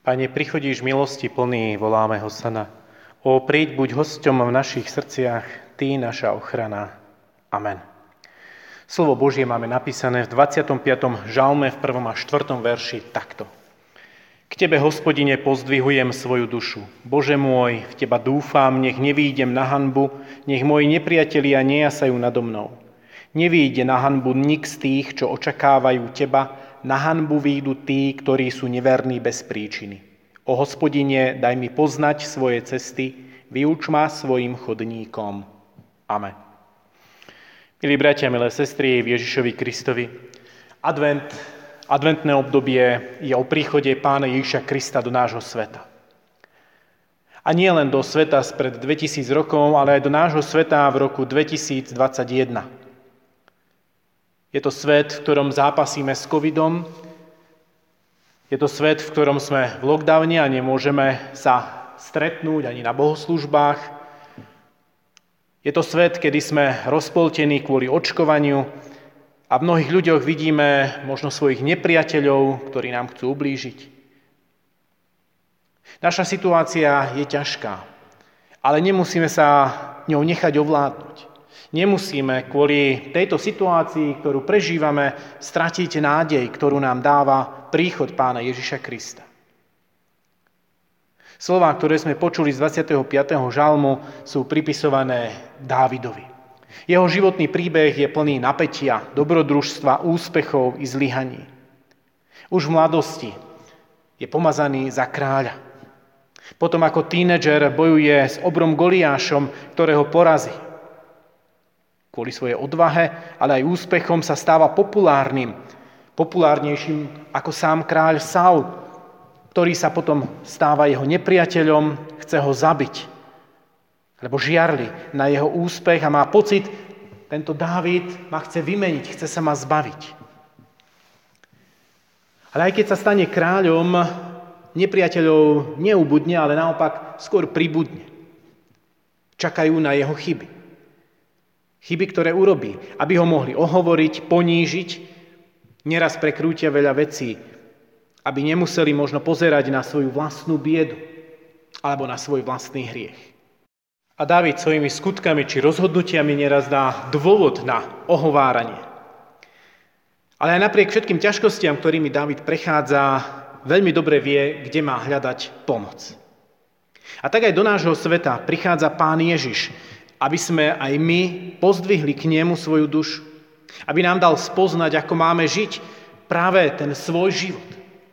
Pane, prichodíš milosti plný, voláme Hosana. O, príď, buď hosťom v našich srdciach, Ty, naša ochrana. Amen. Slovo Božie máme napísané v 25. žalme v 1. a 4. verši takto. K Tebe, Hospodine, pozdvihujem svoju dušu. Bože môj, v Teba dúfam, nech nevídem na hanbu, nech moji nepriatelia nejasajú nado mnou. Nevíde na hanbu nik z tých, čo očakávajú Teba, na hanbu výjdu tí, ktorí sú neverní bez príčiny. O Hospodine, daj mi poznať svoje cesty, vyuč ma svojim chodníkom. Amen. Milí bratia, milé sestry v Ježišovi Kristovi, adventné obdobie je o príchode Pána Ježiša Krista do nášho sveta. A nie len do sveta spred 2000 rokov, ale aj do nášho sveta v roku 2021. Je to svet, v ktorom zápasíme s covidom. Je to svet, v ktorom sme v lockdowne a nemôžeme sa stretnúť ani na bohoslúžbách. Je to svet, kedy sme rozpoltení kvôli očkovaniu a v mnohých ľuďoch vidíme možno svojich nepriateľov, ktorí nám chcú ublížiť. Naša situácia je ťažká, ale nemusíme sa ňou nechať ovládnuť. Nemusíme kvôli tejto situácii, ktorú prežívame, stratiť nádej, ktorú nám dáva príchod Pána Ježiša Krista. Slová, ktoré sme počuli z 25. žalmu, sú pripisované Dávidovi. Jeho životný príbeh je plný napätia, dobrodružstva, úspechov i zlyhaní. Už v mladosti je pomazaný za kráľa. Potom ako tínedžer bojuje s obrom Goliášom, ktorého porazí. Kvôli svojej odvahe, ale aj úspechom sa stáva populárnejším ako sám kráľ Saul, ktorý sa potom stáva jeho nepriateľom, chce ho zabiť, lebo žiarli na jeho úspech a má pocit, tento Dávid ma chce vymeniť, chce sa ma zbaviť. Ale aj keď sa stane kráľom, nepriateľov neubudne, ale naopak skôr pribudne. Čakajú na jeho chyby. Chyby, ktoré urobí, aby ho mohli ohovoriť, ponížiť, neraz prekrútia veľa vecí, aby nemuseli možno pozerať na svoju vlastnú biedu alebo na svoj vlastný hriech. A Dávid svojimi skutkami či rozhodnutiami neraz dá dôvod na ohováranie. Ale aj napriek všetkým ťažkostiam, ktorými Dávid prechádza, veľmi dobre vie, kde má hľadať pomoc. A tak aj do nášho sveta prichádza Pán Ježiš, aby sme aj my pozdvihli k nemu svoju dušu. Aby nám dal spoznať, ako máme žiť práve ten svoj život.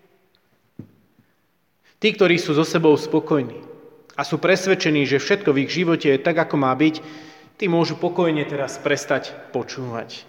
Tí, ktorí sú so sebou spokojní a sú presvedčení, že všetko v ich živote je tak, ako má byť, tí môžu pokojne teraz prestať počúvať.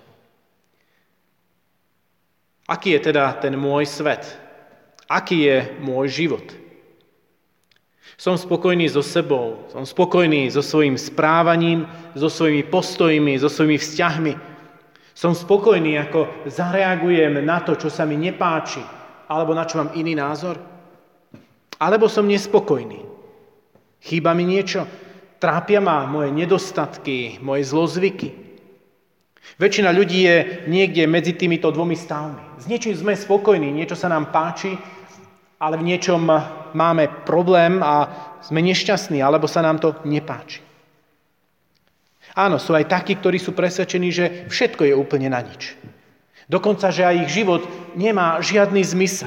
Aký je teda ten môj svet? Aký je môj život? Som spokojný so sebou, som spokojný so svojím správaním, so svojimi postojmi, so svojimi vzťahmi. Som spokojný, ako zareagujem na to, čo sa mi nepáči, alebo na čo mám iný názor. Alebo som nespokojný. Chýba mi niečo, trápia ma moje nedostatky, moje zlozvyky. Väčšina ľudí je niekde medzi týmito dvomi stavmi. S niečím sme spokojní, niečo sa nám páči, ale v niečom máme problém a sme nešťastní, alebo sa nám to nepáči. Áno, sú aj takí, ktorí sú presvedčení, že všetko je úplne na nič. Dokonca, že aj ich život nemá žiadny zmysel.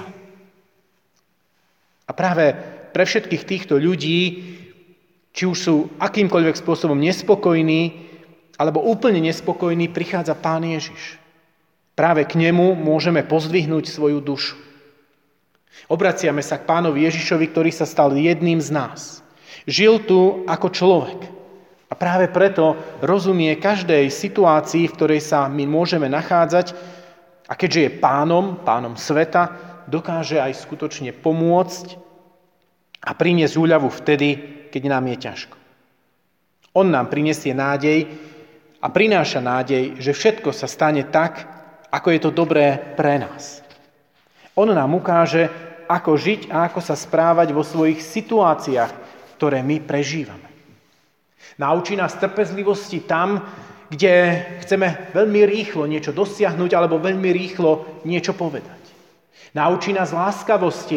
A práve pre všetkých týchto ľudí, či už sú akýmkoľvek spôsobom nespokojní, alebo úplne nespokojní, prichádza Pán Ježiš. Práve k nemu môžeme pozdvihnúť svoju dušu. Obraciame sa k Pánovi Ježišovi, ktorý sa stal jedným z nás. Žil tu ako človek. A práve preto rozumie každej situácii, v ktorej sa my môžeme nachádzať. A keďže je pánom sveta, dokáže aj skutočne pomôcť a priniesť úľavu vtedy, keď nám je ťažko. On nám prinesie nádej a prináša nádej, že všetko sa stane tak, ako je to dobré pre nás. On nám ukáže, ako žiť a ako sa správať vo svojich situáciách, ktoré my prežívame. Naučí nás trpezlivosti tam, kde chceme veľmi rýchlo niečo dosiahnuť alebo veľmi rýchlo niečo povedať. Naučí nás láskavosti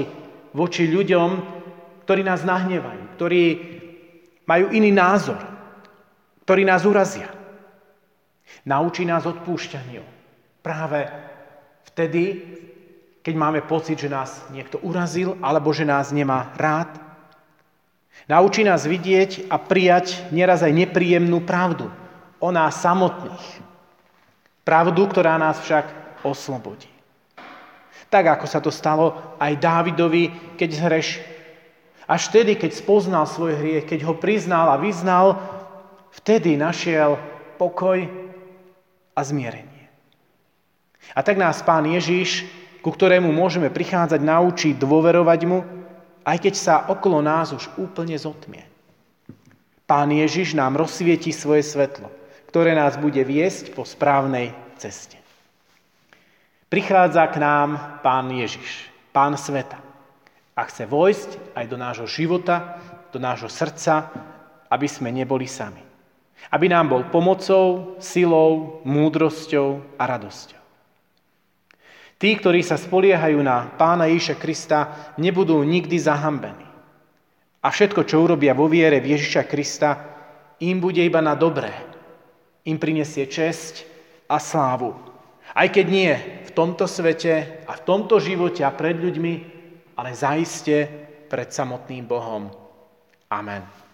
voči ľuďom, ktorí nás nahnevajú, ktorí majú iný názor, ktorí nás urazia. Naučí nás odpúšťaniu. Práve vtedy, keď máme pocit, že nás niekto urazil alebo že nás nemá rád. Naučí nás vidieť a prijať nieraz aj nepríjemnú pravdu o nás samotných. Pravdu, ktorá nás však oslobodí. Tak, ako sa to stalo aj Dávidovi, keď zhrešil. Až vtedy, keď spoznal svoj hriech, keď ho priznal a vyznal, vtedy našiel pokoj a zmierenie. A tak nás Pán Ježiš, ku ktorému môžeme prichádzať, naučiť dôverovať mu, aj keď sa okolo nás už úplne zotmie. Pán Ježiš nám rozsvietí svoje svetlo, ktoré nás bude viesť po správnej ceste. Prichádza k nám Pán Ježiš, Pán sveta. A chce vojsť aj do nášho života, do nášho srdca, aby sme neboli sami. Aby nám bol pomocou, silou, múdrosťou a radosťou. Tí, ktorí sa spoliehajú na Pána Ježiša Krista, nebudú nikdy zahambení. A všetko, čo urobia vo viere v Ježiša Krista, im bude iba na dobré. Im prinesie česť a slávu. Aj keď nie v tomto svete a v tomto živote a pred ľuďmi, ale zaiste pred samotným Bohom. Amen.